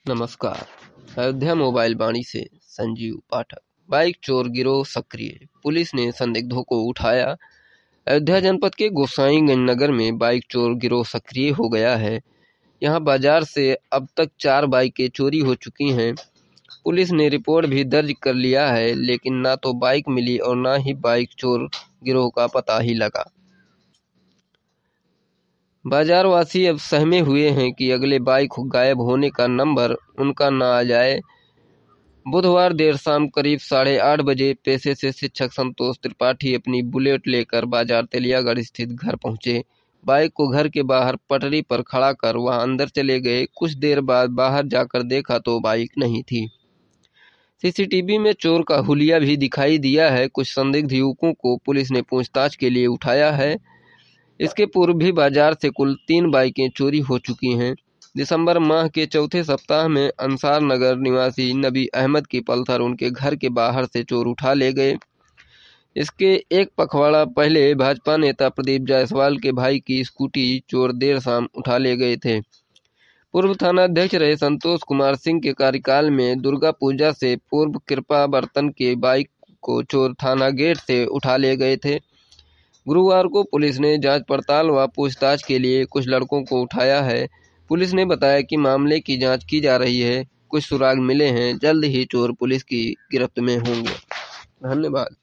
नमस्कार। अयोध्या मोबाइल वाणी से संजीव पाठक। बाइक चोर गिरोह सक्रिय, पुलिस ने संदिग्धों को उठाया। अयोध्या जनपद के गोसाईगंज नगर में बाइक चोर गिरोह सक्रिय हो गया है। यहां बाजार से अब तक 4 बाइकें चोरी हो चुकी हैं। पुलिस ने रिपोर्ट भी दर्ज कर लिया है, लेकिन ना तो बाइक मिली और ना ही बाइक चोर गिरोह का पता ही लगा। बाजारवासी अब सहमे हुए हैं कि अगले बाइक गायब होने का नंबर उनका न आ जाए। बुधवार देर शाम करीब 8:30 बजे पेशे से शिक्षक संतोष त्रिपाठी अपनी बुलेट लेकर बाजार तेलियागढ़ स्थित घर पहुंचे। बाइक को घर के बाहर पटरी पर खड़ा कर वहां अंदर चले गए। कुछ देर बाद बाहर जाकर देखा तो बाइक नहीं थी। सीसीटीवी में चोर का हुलिया भी दिखाई दिया है। कुछ संदिग्ध युवकों को पुलिस ने पूछताछ के लिए उठाया है। इसके पूर्व भी बाजार से कुल 3 बाइकें चोरी हो चुकी हैं। दिसंबर माह के चौथे सप्ताह में अंसार नगर निवासी नबी अहमद की पल्सर उनके घर के बाहर से चोर उठा ले गए। इसके एक पखवाड़ा पहले भाजपा नेता प्रदीप जायसवाल के भाई की स्कूटी चोर देर शाम उठा ले गए थे। पूर्व थाना अध्यक्ष रहे संतोष कुमार सिंह के कार्यकाल में दुर्गा पूजा से पूर्व कृपा बर्तन के बाइक को चोर थाना गेट से उठा ले गए थे। गुरुवार को पुलिस ने जांच पड़ताल व पूछताछ के लिए कुछ लड़कों को उठाया है। पुलिस ने बताया कि मामले की जांच की जा रही है। कुछ सुराग मिले हैं। जल्द ही चोर पुलिस की गिरफ्त में होंगे। धन्यवाद।